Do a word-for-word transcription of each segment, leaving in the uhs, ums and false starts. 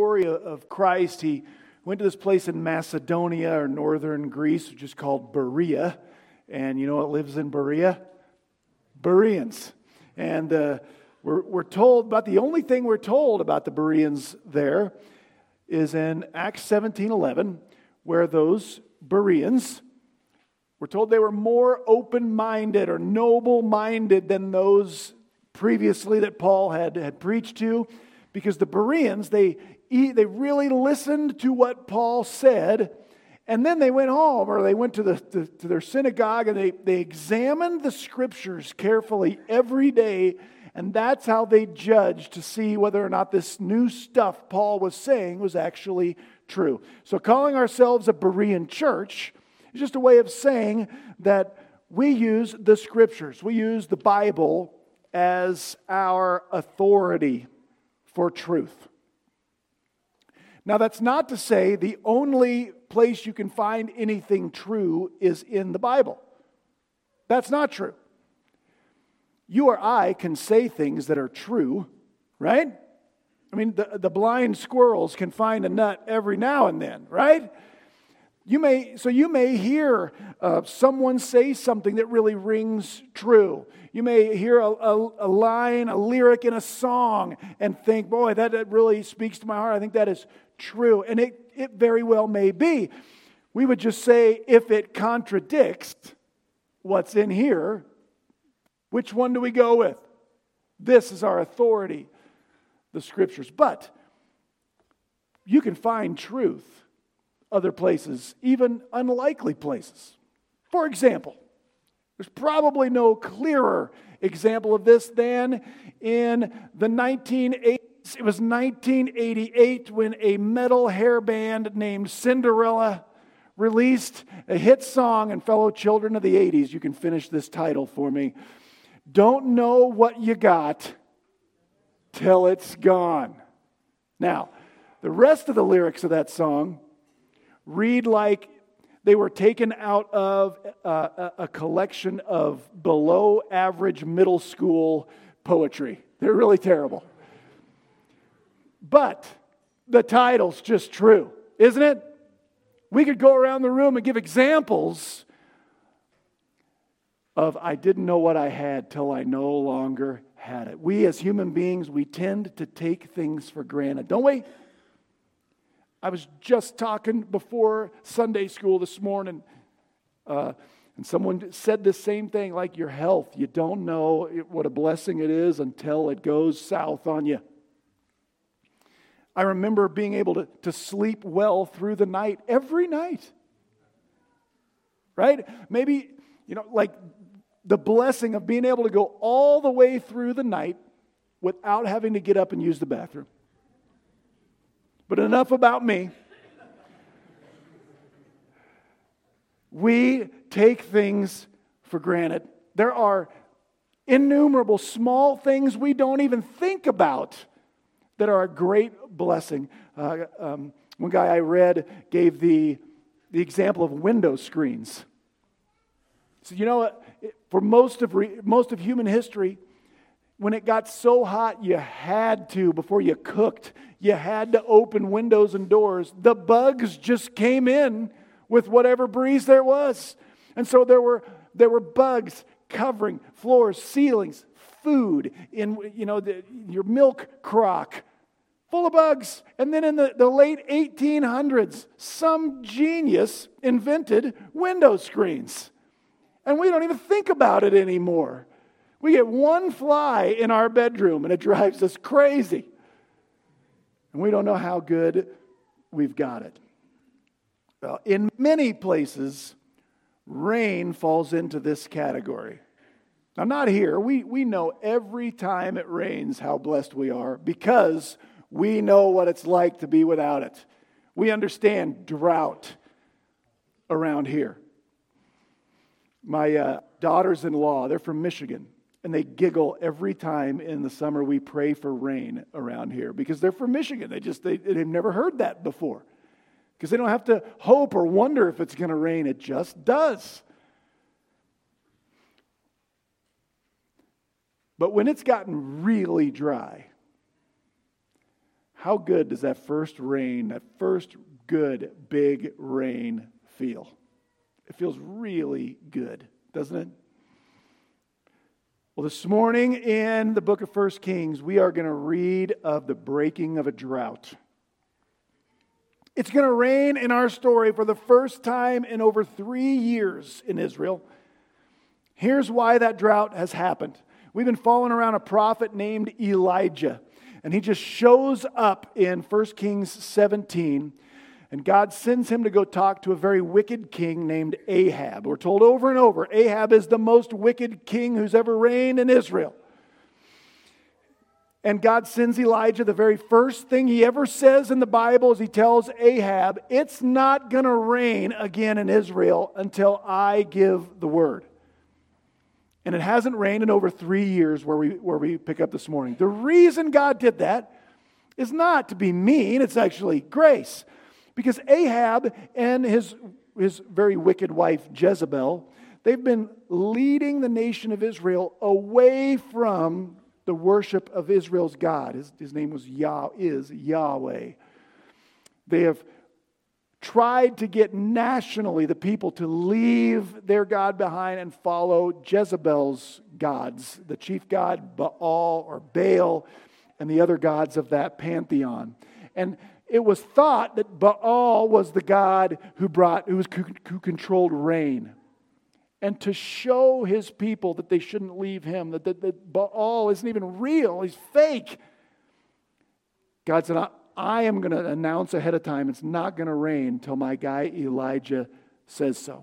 story of, of Christ. He went to this place in Macedonia or northern Greece, which is called Berea. And you know what lives in Berea? Bereans. And uh, we're, we're told, but the only thing we're told about the Bereans there is in Acts seventeen eleven, where those Bereans, we're told they were more open-minded or noble-minded than those previously that Paul had, had preached to, because the Bereans, they, they really listened to what Paul said, and then they went home, or they went to, the, to, to their synagogue, and they, they examined the Scriptures carefully every day, and that's how they judged to see whether or not this new stuff Paul was saying was actually true. So calling ourselves a Berean church is just a way of saying that we use the Scriptures, we use the Bible as our authority for truth. Now, that's not to say the only place you can find anything true is in the Bible. That's not true. You or I can say things that are true, right? I mean, the, the blind squirrels can find a nut every now and then, right? You may, so you may hear uh, someone say something that really rings true. You may hear a, a, a line, a lyric in a song and think, boy, that, that really speaks to my heart. I think that is true. And it, it very well may be. We would just say, if it contradicts what's in here, which one do we go with? This is our authority, the Scriptures. But you can find truth other places, even unlikely places. For example, there's probably no clearer example of this than in the nineteen eighties. It was nineteen eighty-eight when a metal hair band named Cinderella released a hit song, and fellow children of the eighties, you can finish this title for me. Don't know what you got till it's gone. Now, the rest of the lyrics of that song read like they were taken out of uh, a collection of below average middle school poetry. They're really terrible. But the title's just true, isn't it? We could go around the room and give examples of I didn't know what I had till I no longer had it. We as human beings, we tend to take things for granted, don't we? I was just talking before Sunday school this morning, uh, and someone said the same thing, like your health. You don't know what a blessing it is until it goes south on you. I remember being able to, to sleep well through the night, every night. Right? Maybe, you know, like the blessing of being able to go all the way through the night without having to get up and use the bathroom. But enough about me. We take things for granted. There are innumerable small things we don't even think about that are a great blessing. Uh, um, one guy I read gave the, the example of window screens. So you know what? For most of re, most of human history, when it got so hot, you had to, before you cooked, you had to open windows and doors. The bugs just came in with whatever breeze there was. And so there were there were bugs covering floors, ceilings, food, in you know the, your milk crock, full of bugs. And then in the, the late eighteen hundreds, some genius invented window screens. And we don't even think about it anymore. We get one fly in our bedroom and it drives us crazy. And we don't know how good we've got it. Well, in many places, rain falls into this category. Now, not here. We, we know every time it rains how blessed we are because we know what it's like to be without it. We understand drought around here. My uh, daughters-in-law, they're from Michigan. And they giggle every time in the summer we pray for rain around here because they're from Michigan. They just, they, they've never heard that before. Because they don't have to hope or wonder if it's going to rain. It just does. But when it's gotten really dry, how good does that first rain, that first good big rain feel? It feels really good, doesn't it? Well, this morning in the book of First Kings, we are going to read of the breaking of a drought. It's going to rain in our story for the first time in over three years in Israel. Here's why that drought has happened. We've been following around a prophet named Elijah, and he just shows up in First Kings seventeen, and God sends him to go talk to a very wicked king named Ahab. We're told over and over, Ahab is the most wicked king who's ever reigned in Israel. And God sends Elijah. The very first thing he ever says in the Bible is he tells Ahab, it's not going to rain again in Israel until I give the word. And it hasn't rained in over three years where we, where we pick up this morning. The reason God did that is not to be mean, it's actually grace. Because Ahab and his, his very wicked wife Jezebel, they've been leading the nation of Israel away from the worship of Israel's God. His, his name was Yah, is Yahweh. They have tried to get nationally the people to leave their God behind and follow Jezebel's gods, the chief god Baal or Baal, and the other gods of that pantheon. And it was thought that Baal was the god who brought, who was who controlled rain. And to show his people that they shouldn't leave him, that, that, that Baal isn't even real, he's fake. God said, I, I am going to announce ahead of time, it's not going to rain until my guy Elijah says so.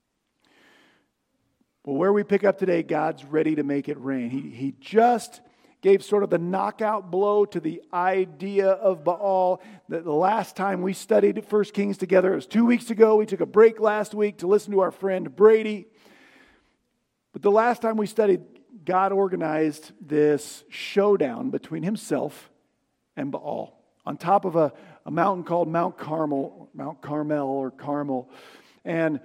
Well, where we pick up today, God's ready to make it rain. He, he just gave sort of the knockout blow to the idea of Baal. The, the last time we studied First Kings together, it was two weeks ago. We took a break last week to listen to our friend Brady. But the last time we studied, God organized this showdown between himself and Baal on top of a, a mountain called Mount Carmel, Mount Carmel or Carmel. And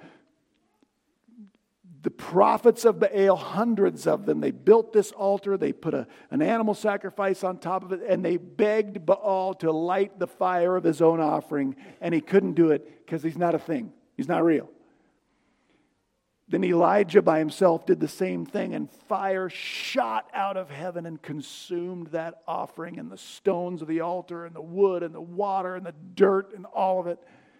the prophets of Baal, hundreds of them, they built this altar, they put a, an animal sacrifice on top of it, and they begged Baal to light the fire of his own offering, and he couldn't do it because he's not a thing. He's not real. Then Elijah by himself did the same thing, and fire shot out of heaven and consumed that offering, and the stones of the altar, and the wood, and the water, and the dirt, and all of it.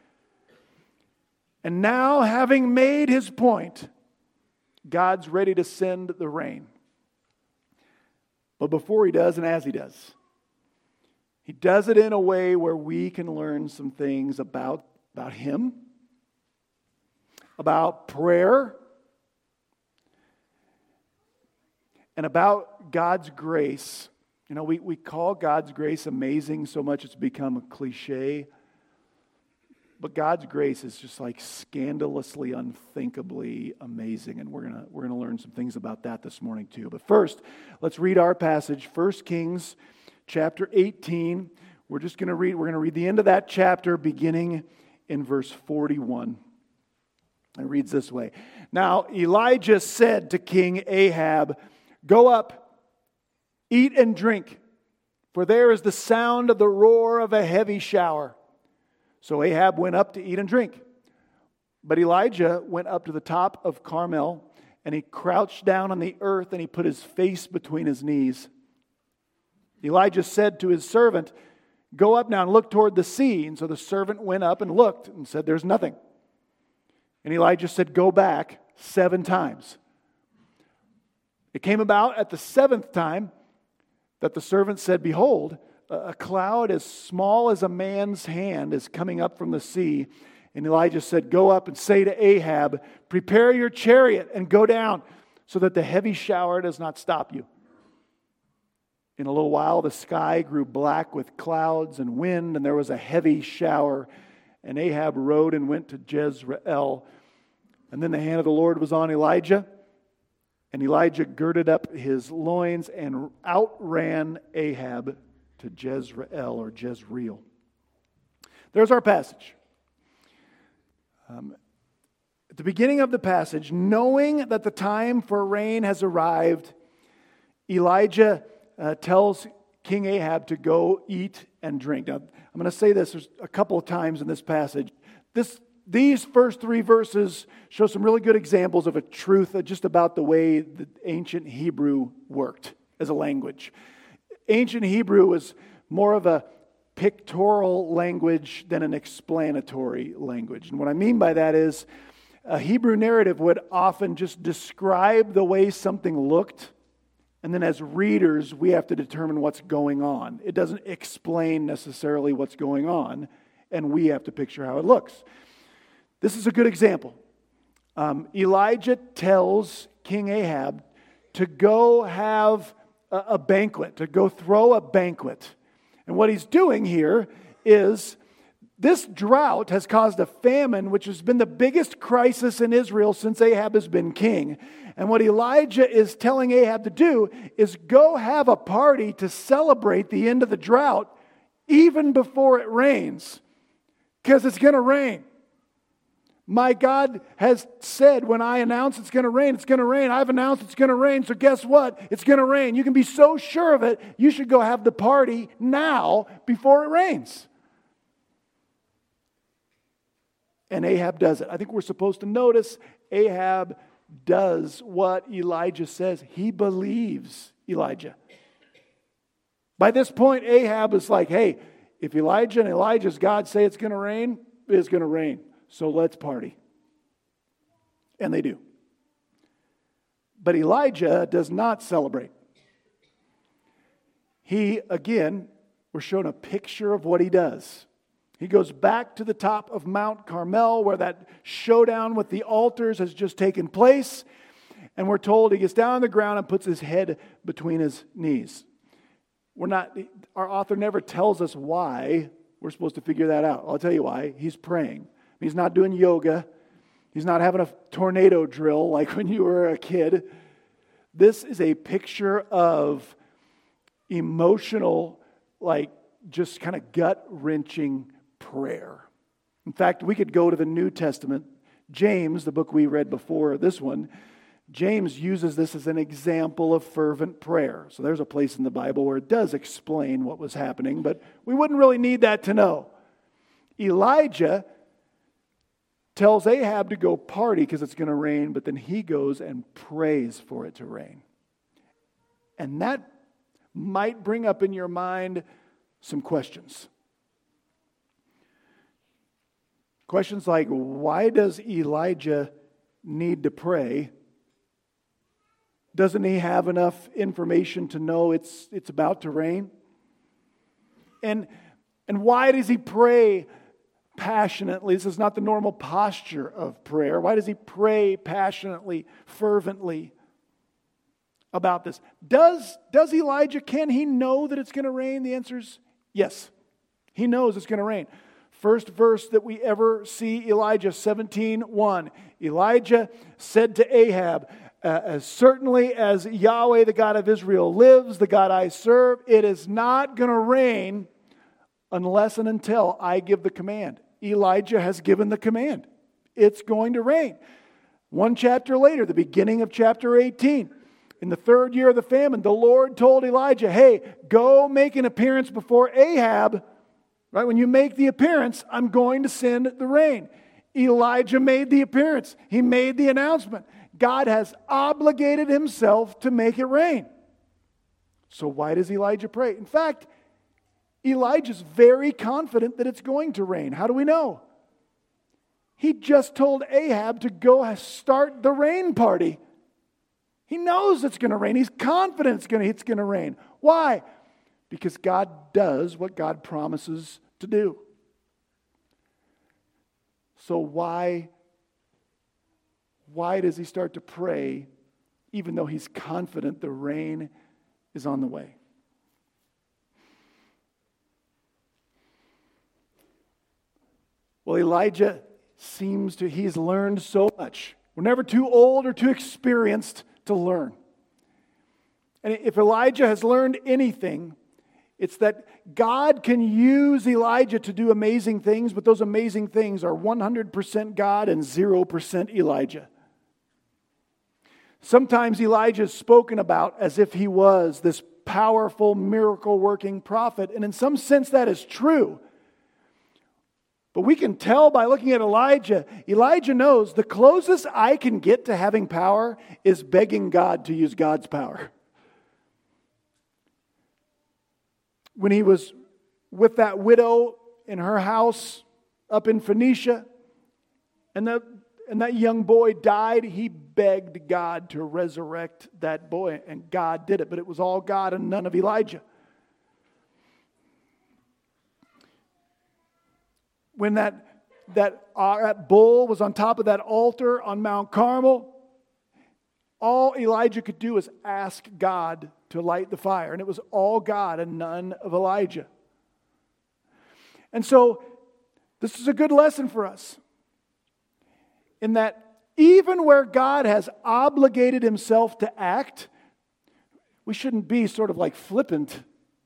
And now, having made his point, God's ready to send the rain. But before he does, and as he does, he does it in a way where we can learn some things about, about him, about prayer, and about God's grace. You know, we, we call God's grace amazing so much it's become a cliche. But God's grace is just like scandalously, unthinkably amazing. And we're gonna we're gonna learn some things about that this morning too. But first, let's read our passage, First Kings chapter eighteen. We're just gonna read, we're gonna read the end of that chapter beginning in verse forty-one. It reads this way. Now Elijah said to King Ahab, "Go up, eat and drink, for there is the sound of the roar of a heavy shower." So Ahab went up to eat and drink. But Elijah went up to the top of Carmel, and he crouched down on the earth, and he put his face between his knees. Elijah said to his servant, "Go up now and look toward the sea." And so the servant went up and looked and said, "There's nothing." And Elijah said, "Go back seven times." It came about at the seventh time that the servant said, "Behold, a cloud as small as a man's hand is coming up from the sea." And Elijah said, "Go up and say to Ahab, prepare your chariot and go down so that the heavy shower does not stop you." In a little while, the sky grew black with clouds and wind, and there was a heavy shower. And Ahab rode and went to Jezreel. And then the hand of the Lord was on Elijah. And Elijah girded up his loins and outran Ahab to Jezreel or Jezreel. There's our passage. Um, at the beginning of the passage, knowing that the time for rain has arrived, Elijah uh, tells King Ahab to go eat and drink. Now, I'm going to say this there's a couple of times in this passage. This, these first three verses show some really good examples of a truth just about the way the ancient Hebrew worked as a language. Ancient Hebrew was more of a pictorial language than an explanatory language. And what I mean by that is a Hebrew narrative would often just describe the way something looked, and then as readers, we have to determine what's going on. It doesn't explain necessarily what's going on, and we have to picture how it looks. This is a good example. Um, Elijah tells King Ahab to go have a, a banquet, to go throw a banquet. And what he's doing here is this drought has caused a famine, which has been the biggest crisis in Israel since Ahab has been king. And what Elijah is telling Ahab to do is go have a party to celebrate the end of the drought even before it rains, because it's going to rain. My God has said when I announce it's going to rain, it's going to rain. I've announced it's going to rain, so guess what? It's going to rain. You can be so sure of it, you should go have the party now before it rains. And Ahab does it. I think we're supposed to notice Ahab does what Elijah says. He believes Elijah. By this point, Ahab is like, hey, if Elijah and Elijah's God say it's going to rain, it's going to rain. So let's party. And they do. But Elijah does not celebrate. He, again, we're shown a picture of what he does. He goes back to the top of Mount Carmel where that showdown with the altars has just taken place. And we're told he gets down on the ground and puts his head between his knees. We're not, our author never tells us why we're supposed to figure that out. I'll tell you why. He's praying. He's not doing yoga. He's not having a tornado drill like when you were a kid. This is a picture of emotional, like just kind of gut-wrenching prayer. In fact, we could go to the New Testament. James, the book we read before this one, James uses this as an example of fervent prayer. So there's a place in the Bible where it does explain what was happening, but we wouldn't really need that to know. Elijah tells Ahab to go party because it's going to rain, but then he goes and prays for it to rain. And that might bring up in your mind some questions. Questions like, why does Elijah need to pray? Doesn't he have enough information to know it's it's about to rain? And, and why does he pray passionately? This is not the normal posture of prayer. Why does he pray passionately, fervently about this? Does, does Elijah, can he know that it's going to rain? The answer is yes. He knows it's going to rain. First verse that we ever see Elijah, seventeen one. Elijah said to Ahab, uh, as certainly as Yahweh, the God of Israel, lives, the God I serve, it is not going to rain unless and until I give the command. Elijah has given the command. It's going to rain. One chapter later, the beginning of chapter eighteen, in the third year of the famine, the Lord told Elijah, hey, go make an appearance before Ahab. Right? When you make the appearance, I'm going to send the rain. Elijah made the appearance. He made the announcement. God has obligated himself to make it rain. So why does Elijah pray? In fact, Elijah's very confident that it's going to rain. How do we know? He just told Ahab to go start the rain party. He knows it's going to rain. He's confident it's going to, it's going to rain. Why? Because God does what God promises to do. So why, why does he start to pray even though he's confident the rain is on the way? Well, Elijah seems to, he's learned so much. We're never too old or too experienced to learn. And if Elijah has learned anything, it's that God can use Elijah to do amazing things, but those amazing things are one hundred percent God and zero percent Elijah. Sometimes Elijah is spoken about as if he was this powerful, miracle-working prophet. And in some sense, that is true. But we can tell by looking at Elijah, Elijah knows the closest I can get to having power is begging God to use God's power. When he was with that widow in her house up in Phoenicia, and that, and that young boy died, he begged God to resurrect that boy, and God did it. But it was all God and none of Elijah. When that, that, uh, that bull was on top of that altar on Mount Carmel, all Elijah could do was ask God to light the fire. And it was all God and none of Elijah. And so, this is a good lesson for us. In that even where God has obligated himself to act, we shouldn't be sort of like flippant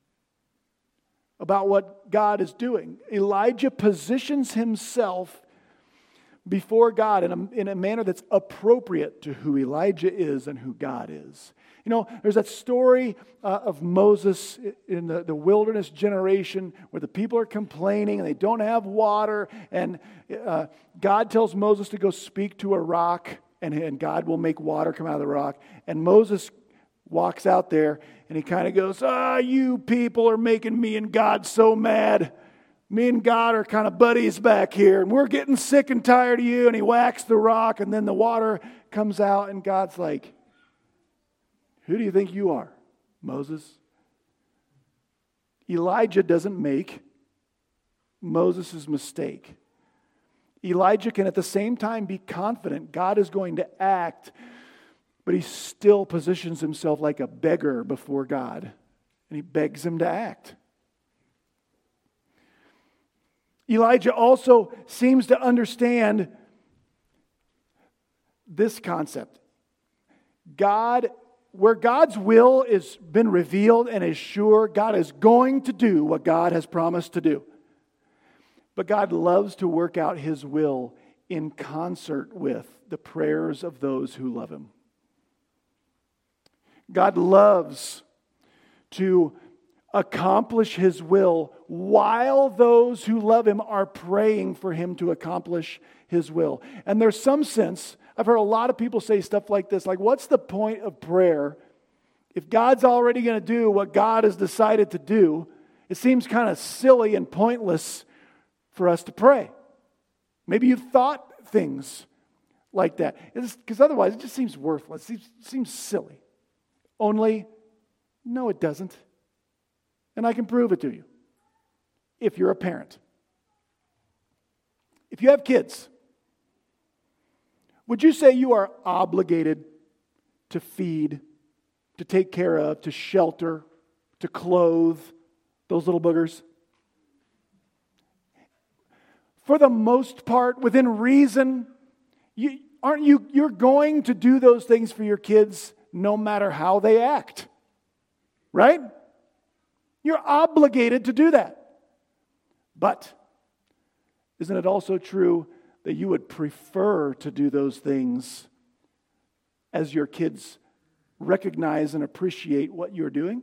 about what God is doing. Elijah positions himself before God in a, in a manner that's appropriate to who Elijah is and who God is. You know, there's that story uh, of Moses in the, the wilderness generation where the people are complaining and they don't have water, and uh, God tells Moses to go speak to a rock, and, and God will make water come out of the rock. And Moses walks out there and he kind of goes, ah, you people are making me and God so mad. Me and God are kind of buddies back here, and we're getting sick and tired of you. And he whacks the rock, and then the water comes out, and God's like, who do you think you are, Moses? Elijah doesn't make Moses' mistake. Elijah can at the same time be confident God is going to act, but he still positions himself like a beggar before God, and he begs him to act. Elijah also seems to understand this concept. God, where God's will has been revealed and is sure, God is going to do what God has promised to do. But God loves to work out his will in concert with the prayers of those who love him. God loves to accomplish his will while those who love him are praying for him to accomplish his will. And there's some sense, I've heard a lot of people say stuff like this, like, what's the point of prayer if God's already going to do what God has decided to do? It seems kind of silly and pointless for us to pray. Maybe you've thought things like that, because otherwise it just seems worthless. It seems, seems silly. Only, no, it doesn't. And I can prove it to you if you're a parent. If you have kids, would you say you are obligated to feed, to take care of, to shelter, to clothe those little boogers? For the most part, within reason, you, aren't you, you're going to do those things for your kids no matter how they act, right? You're obligated to do that. But isn't it also true that you would prefer to do those things as your kids recognize and appreciate what you're doing?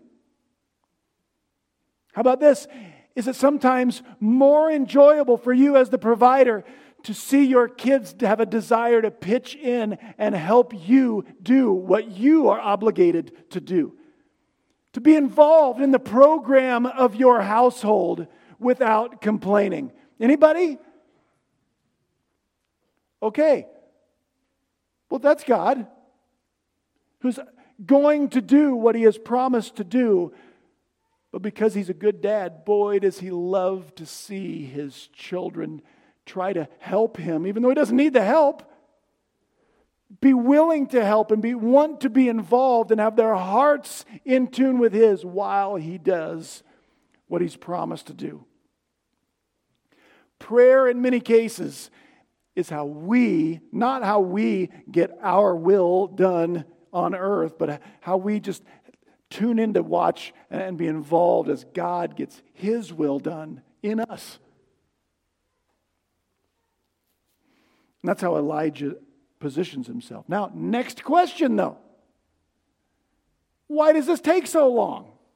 How about this? Is it sometimes more enjoyable for you as the provider to see your kids to have a desire to pitch in and help you do what you are obligated to do? To be involved in the program of your household without complaining. Anybody? Okay. Well, that's God, who's going to do what he has promised to do. But because he's a good dad, boy, does he love to see his children try to help him, even though he doesn't need the help. Be willing to help and be want to be involved and have their hearts in tune with his while he does what he's promised to do. Prayer, in many cases, is how we, not how we get our will done on earth, but how we just tune in to watch and be involved as God gets his will done in us. And that's how Elijah positions himself. Now, next question though. Why does this take so long?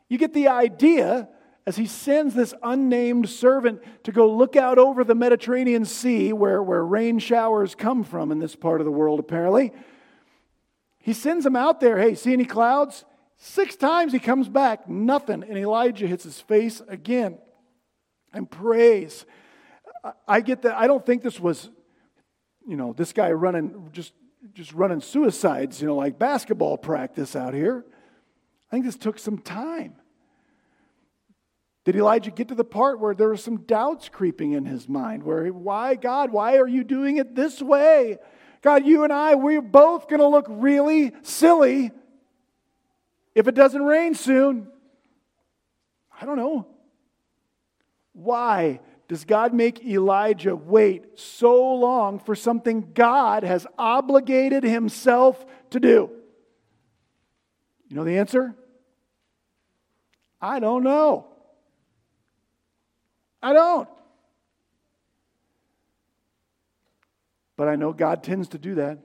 You get the idea as he sends this unnamed servant to go look out over the Mediterranean Sea, where, where rain showers come from in this part of the world, apparently. He sends him out there. Hey, see any clouds? Six times he comes back, nothing. And Elijah hits his face again and prays. I get that. I don't think this was, you know, this guy running, just, just running suicides, you know, like basketball practice out here. I think this took some time. Did Elijah get to the part where there were some doubts creeping in his mind? Where, why, God, why are you doing it this way? God, you and I, we're both going to look really silly if it doesn't rain soon. I don't know. Why does God make Elijah wait so long for something God has obligated himself to do? You know the answer? I don't know. I don't. But I know God tends to do that.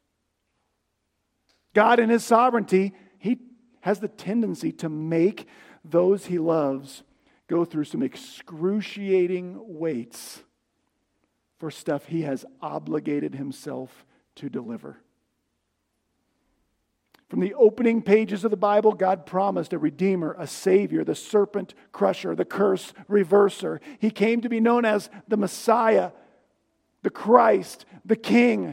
God in His sovereignty, He has the tendency to make those He loves go through some excruciating waits for stuff He has obligated Himself to deliver. From the opening pages of the Bible, God promised a Redeemer, a Savior, the serpent crusher, the curse reverser. He came to be known as the Messiah, the Christ, the King.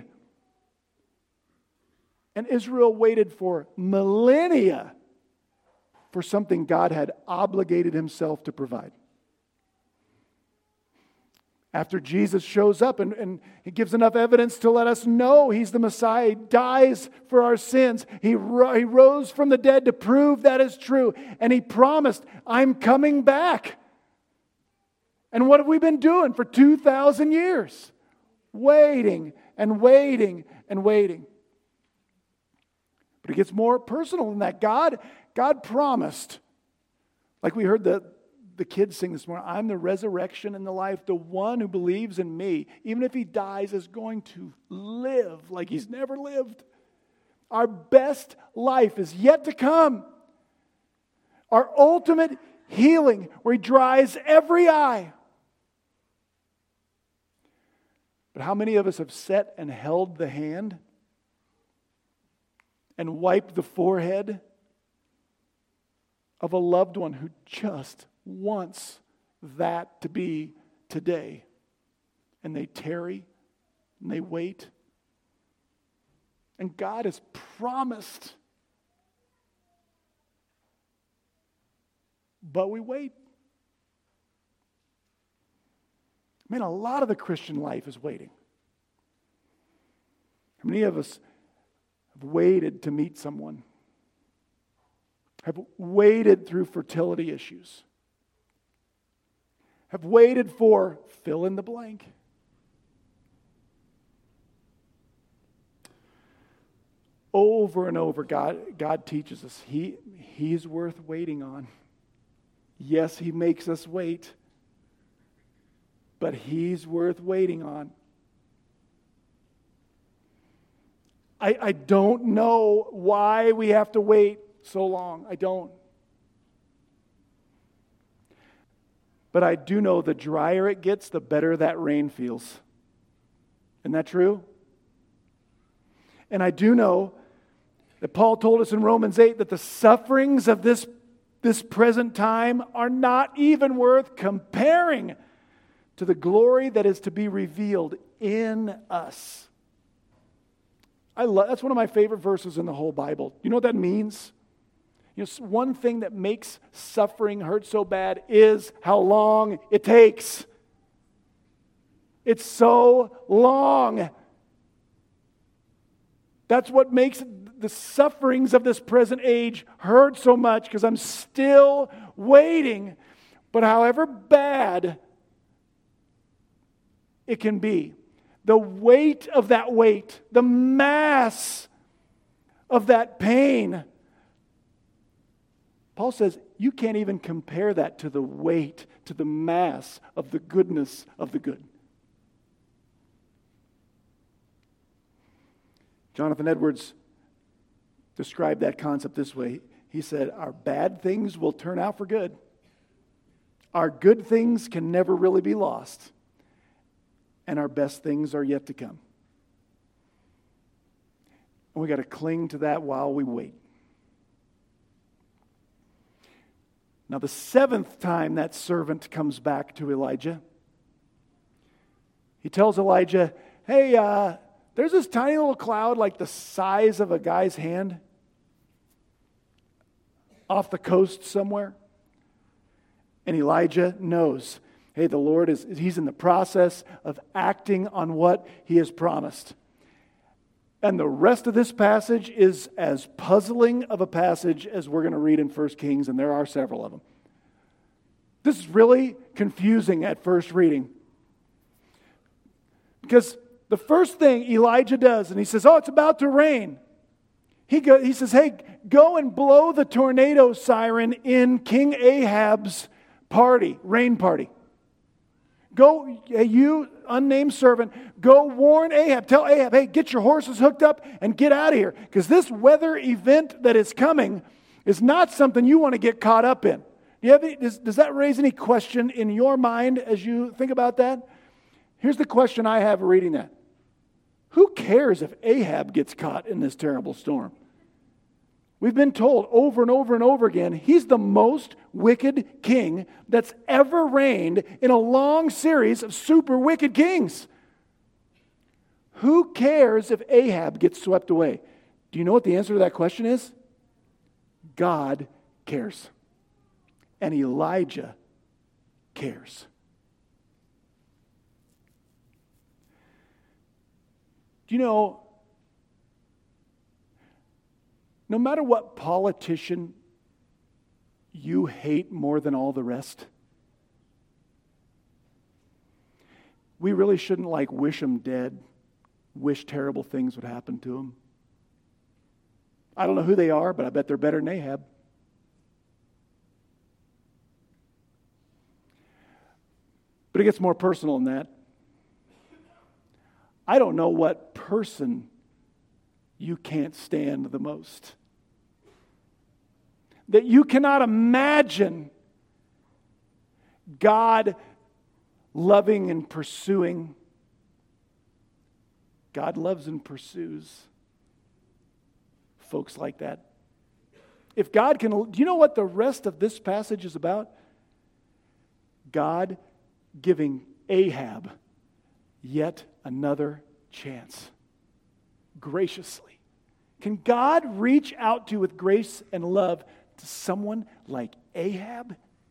And Israel waited for millennia for something God had obligated Himself to provide. After Jesus shows up and, and He gives enough evidence to let us know He's the Messiah, He dies for our sins. He, ro- he rose from the dead to prove that is true. And He promised, I'm coming back. And what have we been doing for two thousand years? Waiting and waiting and waiting. But it gets more personal than that. God, God promised, like we heard the The kids sing this morning, I'm the resurrection and the life. The one who believes in me, even if he dies, is going to live like he's never lived. Our best life is yet to come. Our ultimate healing, where He dries every eye. But how many of us have sat and held the hand and wiped the forehead of a loved one who just wants that to be today? And they tarry and they wait. And God has promised. But we wait. Man, a lot of the Christian life is waiting. How many of us have waited to meet someone? Have waited through fertility issues? Have waited for fill in the blank? Over and over, God, God teaches us he, He's worth waiting on. Yes, He makes us wait, but He's worth waiting on. I, I don't know why we have to wait so long. I don't. But I do know the drier it gets, the better that rain feels. Isn't that true? And I do know that Paul told us in Romans eight that the sufferings of this, this present time are not even worth comparing to the glory that is to be revealed in us. I love, that's one of my favorite verses in the whole Bible. You know what that means? You know, one thing that makes suffering hurt so bad is how long it takes. It's so long. That's what makes the sufferings of this present age hurt so much, because I'm still waiting. But however bad it can be, the weight of that weight, the mass of that pain, Paul says you can't even compare that to the weight, to the mass of the goodness of the good. Jonathan Edwards described that concept this way. He said, our bad things will turn out for good. Our good things can never really be lost. And our best things are yet to come. And we got to cling to that while we wait. Now, the seventh time that servant comes back to Elijah, he tells Elijah, hey, uh, there's this tiny little cloud like the size of a guy's hand off the coast somewhere. And Elijah knows, hey, the Lord is, he's in the process of acting on what he has promised. And the rest of this passage is as puzzling of a passage as we're going to read in First Kings, and there are several of them. This is really confusing at first reading. Because the first thing Elijah does, and he says, oh, it's about to rain. He, go, he says, hey, go and blow the tornado siren in King Ahab's party, rain party. Go, you unnamed servant, go warn Ahab. Tell Ahab, hey, get your horses hooked up and get out of here. Because this weather event that is coming is not something you want to get caught up in. Do you have any, does, does that raise any question in your mind as you think about that? Here's the question I have reading that. Who cares if Ahab gets caught in this terrible storm? We've been told over and over and over again, he's the most wicked king that's ever reigned in a long series of super wicked kings. Who cares if Ahab gets swept away? Do you know what the answer to that question is? God cares. And Elijah cares. Do you know, no matter what politician you hate more than all the rest, we really shouldn't like wish them dead, wish terrible things would happen to them. I don't know who they are, but I bet they're better than Ahab. But it gets more personal than that. I don't know what person you can't stand the most. That you cannot imagine God loving and pursuing. God loves and pursues folks like that. If God can, do you know what the rest of this passage is about? God giving Ahab yet another chance. Graciously. Can God reach out to with grace and love to someone like Ahab?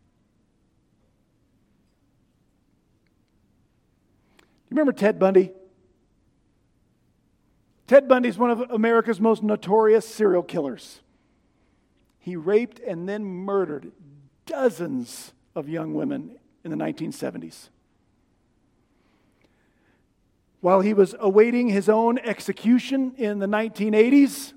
You remember Ted Bundy? Ted Bundy is one of America's most notorious serial killers. He raped and then murdered dozens of young women in the nineteen seventies. While he was awaiting his own execution in the nineteen eighties,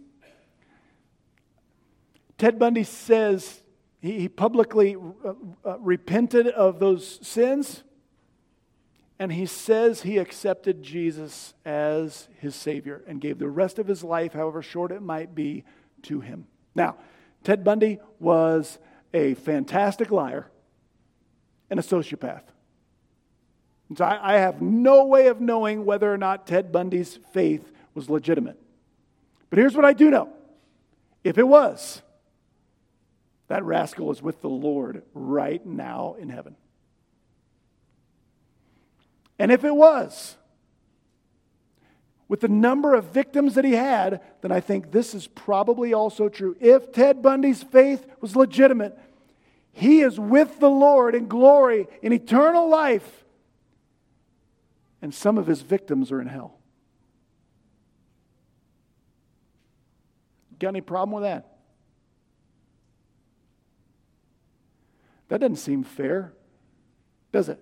Ted Bundy says he publicly uh, uh, repented of those sins, and he says he accepted Jesus as his Savior and gave the rest of his life, however short it might be, to him. Now, Ted Bundy was a fantastic liar and a sociopath. And so I, I have no way of knowing whether or not Ted Bundy's faith was legitimate. But here's what I do know. If it was, that rascal is with the Lord right now in heaven. And if it was, with the number of victims that he had, then I think this is probably also true. If Ted Bundy's faith was legitimate, he is with the Lord in glory, in eternal life, and some of his victims are in hell. Got any problem with that? That doesn't seem fair, does it?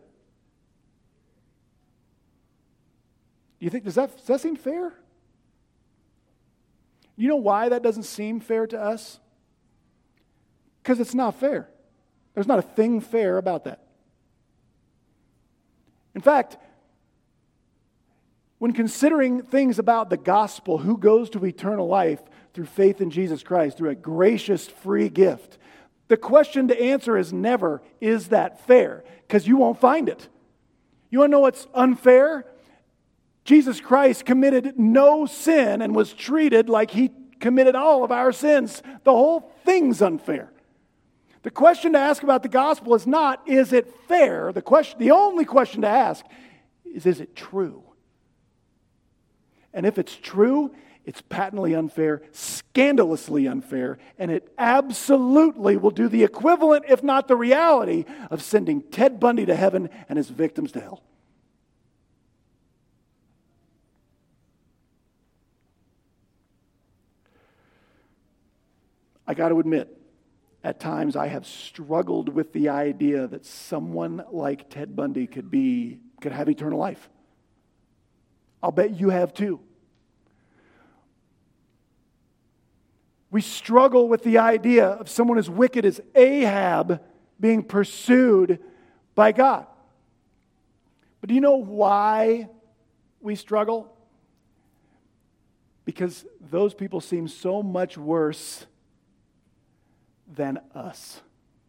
Do you think, does that, does that seem fair? You know why that doesn't seem fair to us? Because it's not fair. There's not a thing fair about that. In fact, When considering things about the gospel, who goes to eternal life through faith in Jesus Christ, through a gracious free gift, the question to answer is never, is that fair? Because you won't find it. You want to know what's unfair? Jesus Christ committed no sin and was treated like he committed all of our sins. The whole thing's unfair. The question to ask about the gospel is not, is it fair? The question, the only question to ask is, is it true? And if it's true, it's patently unfair, scandalously unfair, and it absolutely will do the equivalent, if not the reality, of sending Ted Bundy to heaven and his victims to hell. I got to admit, at times I have struggled with the idea that someone like Ted Bundy could be, could have eternal life. I'll bet you have too. We struggle with the idea of someone as wicked as Ahab being pursued by God. But do you know why we struggle? Because those people seem so much worse than us.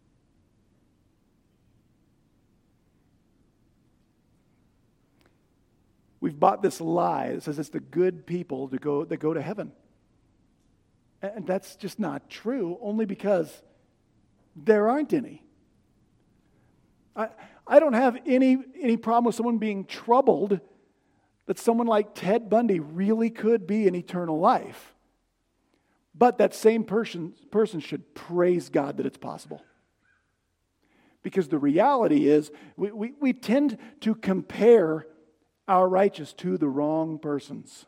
We've bought this lie that says it's the good people to go, that go to heaven. And that's just not true, only because there aren't any. I, I don't have any, any problem with someone being troubled that someone like Ted Bundy really could be in eternal life. But that same person, person should praise God that it's possible. Because the reality is, we, we, we tend to compare our righteous to the wrong persons.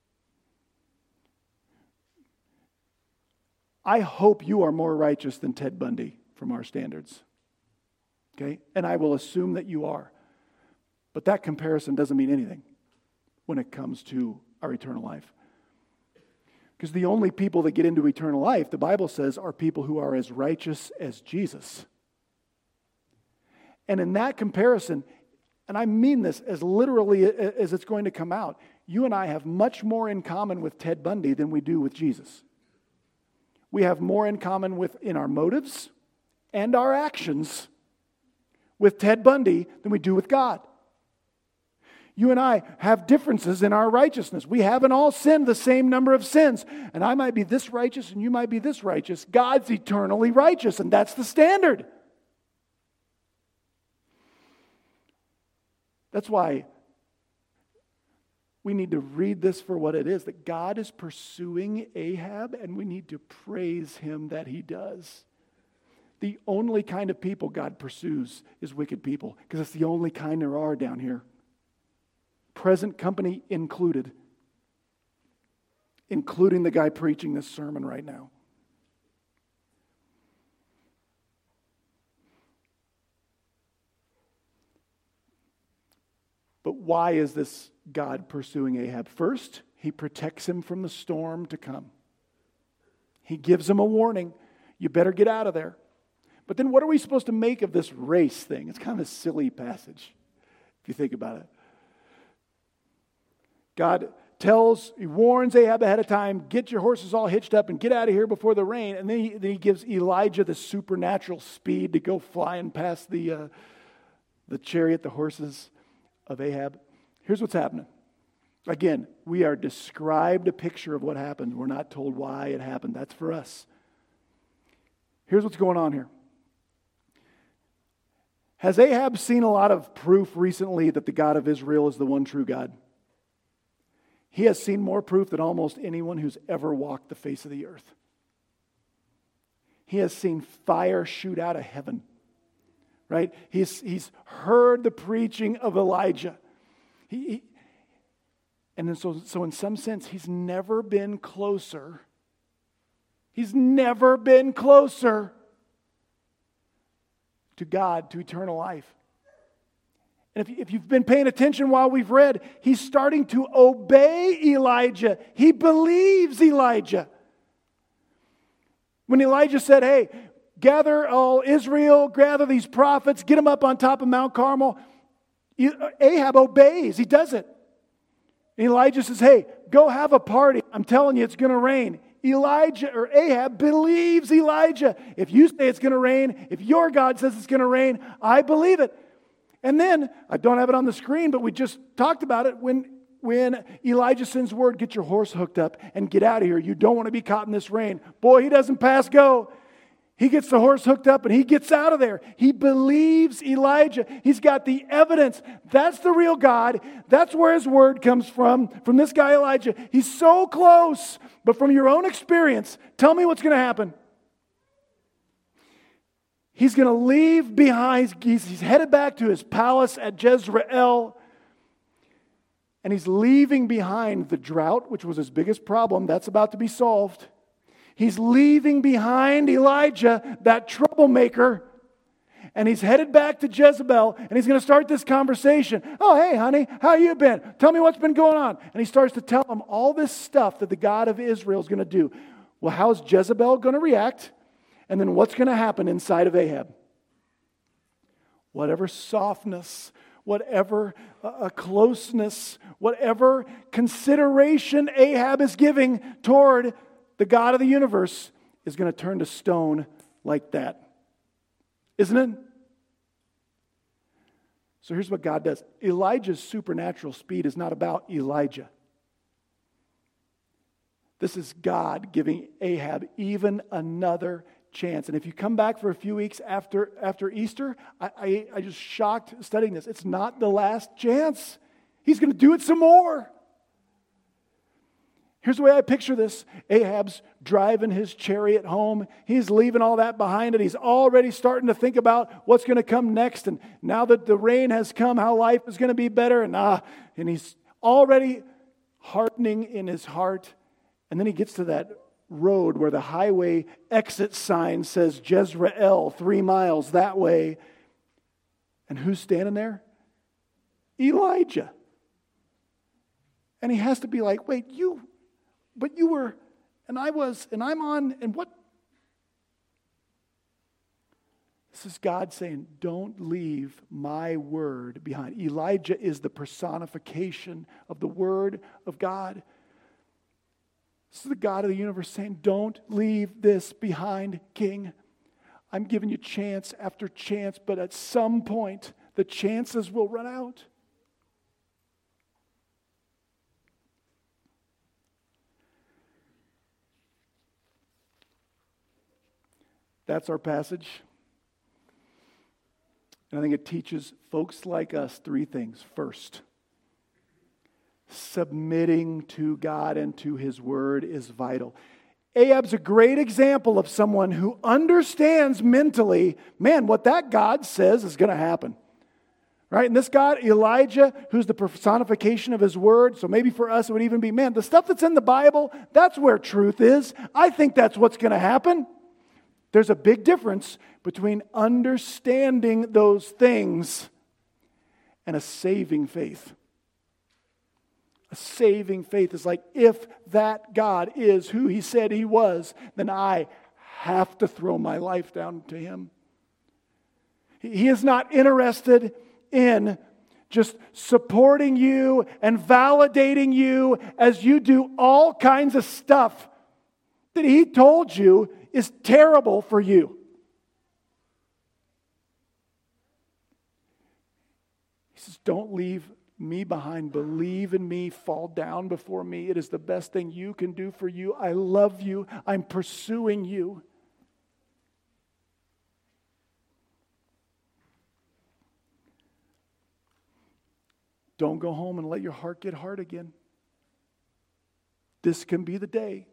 I hope you are more righteous than Ted Bundy from our standards. Okay? And I will assume that you are. But that comparison doesn't mean anything when it comes to our eternal life. Because the only people that get into eternal life, the Bible says, are people who are as righteous as Jesus. And in that comparison, and I mean this as literally as it's going to come out, you and I have much more in common with Ted Bundy than we do with Jesus. We have more in common with in our motives and our actions with Ted Bundy than we do with God. You and I have differences in our righteousness. We haven't all sinned the same number of sins. And I might be this righteous and you might be this righteous. God's eternally righteous, and that's the standard. That's why we need to read this for what it is, that God is pursuing Ahab, and we need to praise him that he does. The only kind of people God pursues is wicked people, because it's the only kind there are down here. Present company included, including the guy preaching this sermon right now. But why is this God pursuing Ahab? First, he protects him from the storm to come. He gives him a warning. You better get out of there. But then what are we supposed to make of this race thing? It's kind of a silly passage, if you think about it. God tells, he warns Ahab ahead of time, get your horses all hitched up and get out of here before the rain. And then he, then he gives Elijah the supernatural speed to go flying past the, uh, the chariot, the horses of Ahab. Here's what's happening. Again, we are described a picture of what happened. We're not told why it happened. That's for us. Here's what's going on here. Has Ahab seen a lot of proof recently that the God of Israel is the one true God? He has seen more proof than almost anyone who's ever walked the face of the earth. He has seen fire shoot out of heaven. Right? He's, he's heard the preaching of Elijah. He, he, and then so, so in some sense, he's never been closer. He's never been closer to God, to eternal life. And if, if you've been paying attention while we've read, he's starting to obey Elijah. He believes Elijah. When Elijah said, hey, gather all Israel, gather these prophets, get them up on top of Mount Carmel, Ahab obeys. He does it. Elijah says, hey, go have a party. I'm telling you, it's going to rain. Elijah or Ahab believes Elijah. If you say it's going to rain, if your God says it's going to rain, I believe it. And then, I don't have it on the screen, but we just talked about it. When, when Elijah sends word, get your horse hooked up and get out of here. You don't want to be caught in this rain. Boy, he doesn't pass go. He gets the horse hooked up and he gets out of there. He believes Elijah. He's got the evidence. That's the real God. That's where his word comes from, from this guy Elijah. He's so close, but from your own experience, tell me what's going to happen. He's going to leave behind, he's, he's headed back to his palace at Jezreel, and he's leaving behind the drought, which was his biggest problem. That's about to be solved. He's leaving behind Elijah, that troublemaker, and he's headed back to Jezebel, and he's going to start this conversation. Oh, hey, honey, how you been? Tell me what's been going on. And he starts to tell him all this stuff that the God of Israel is going to do. Well, how's Jezebel going to react? And then what's going to happen inside of Ahab? Whatever softness, whatever uh, closeness, whatever consideration Ahab is giving toward the God of the universe is going to turn to stone like that. Isn't it? So here's what God does. Elijah's supernatural speed is not about Elijah. This is God giving Ahab even another chance. And if you come back for a few weeks after, after Easter, I, I, I just shocked studying this. It's not the last chance. He's going to do it some more. Here's the way I picture this. Ahab's driving his chariot home. He's leaving all that behind, and he's already starting to think about what's going to come next. And now that the rain has come, how life is going to be better. And ah, and he's already hardening in his heart. And then he gets to that road where the highway exit sign says Jezreel, three miles that way. And who's standing there? Elijah. And he has to be like, wait, you... But you were, and I was, and I'm on, and what? This is God saying, don't leave my word behind. Elijah is the personification of the word of God. This is the God of the universe saying, don't leave this behind, King. I'm giving you chance after chance, but at some point, the chances will run out. That's our passage. And I think it teaches folks like us three things. First, submitting to God and to His Word is vital. Ahab's a great example of someone who understands mentally, man, what that God says is going to happen. Right? And this God, Elijah, who's the personification of His Word, so maybe for us it would even be, man, the stuff that's in the Bible, that's where truth is. I think that's what's going to happen. There's a big difference between understanding those things and a saving faith. A saving faith is like, if that God is who He said He was, then I have to throw my life down to Him. He is not interested in just supporting you and validating you as you do all kinds of stuff that He told you is terrible for you. He says, don't leave me behind. Believe in me. Fall down before me. It is the best thing you can do for you. I love you. I'm pursuing you. Don't go home and let your heart get hard again. This can be the day.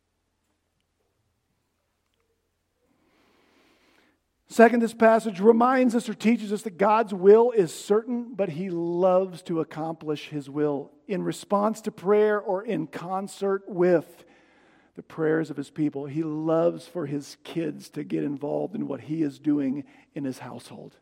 Second, this passage reminds us or teaches us that God's will is certain, but He loves to accomplish His will in response to prayer or in concert with the prayers of His people. He loves for His kids to get involved in what He is doing in His household.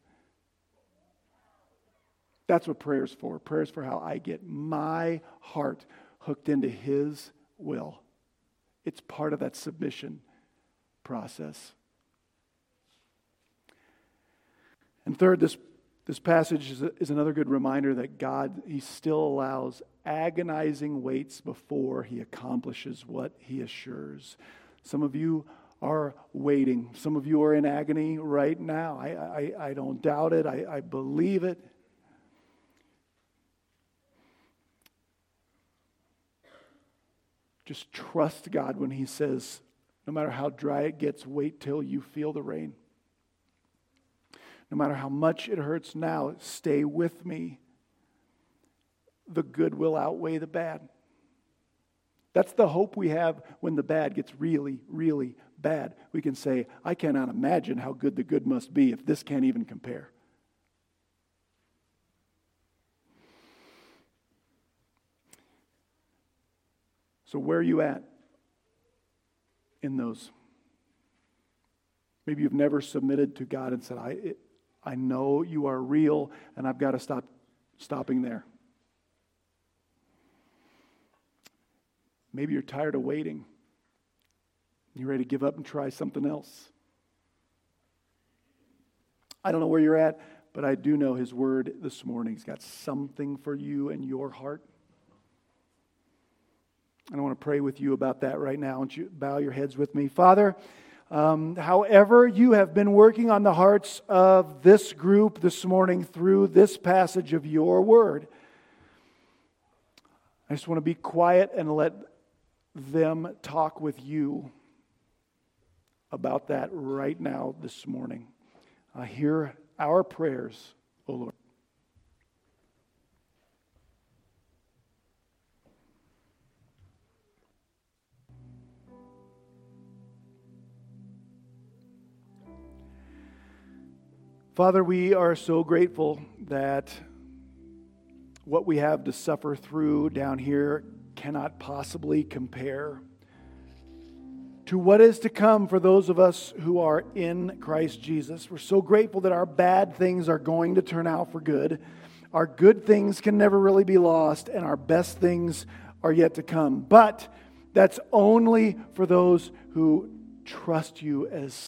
That's what prayer is for. Prayer is for how I get my heart hooked into His will. It's part of that submission process. And third, this This passage is, is another good reminder that God, He still allows agonizing waits before He accomplishes what He assures. Some of you are waiting. Some of you are in agony right now. I, I, I don't doubt it. I, I believe it. Just trust God when He says, no matter how dry it gets, wait till you feel the rain. No matter how much it hurts now, stay with me. The good will outweigh the bad. That's the hope we have when the bad gets really, really bad. We can say, I cannot imagine how good the good must be if this can't even compare. So where are you at in those? Maybe you've never submitted to God and said, I, it, I know you are real and I've got to stop stopping there. Maybe you're tired of waiting. You're ready to give up and try something else. I don't know where you're at, but I do know His Word this morning has got something for you in your heart. And I want to pray with you about that right now. Won't you bow your heads with me? Father, um, however you have been working on the hearts of this group this morning through this passage of your Word, I just want to be quiet and let them talk with you about that right now this morning. Uh, hear our prayers, O Lord. Father, we are so grateful that what we have to suffer through down here cannot possibly compare to what is to come for those of us who are in Christ Jesus. We're so grateful that our bad things are going to turn out for good. Our good things can never really be lost, and our best things are yet to come. But that's only for those who trust you as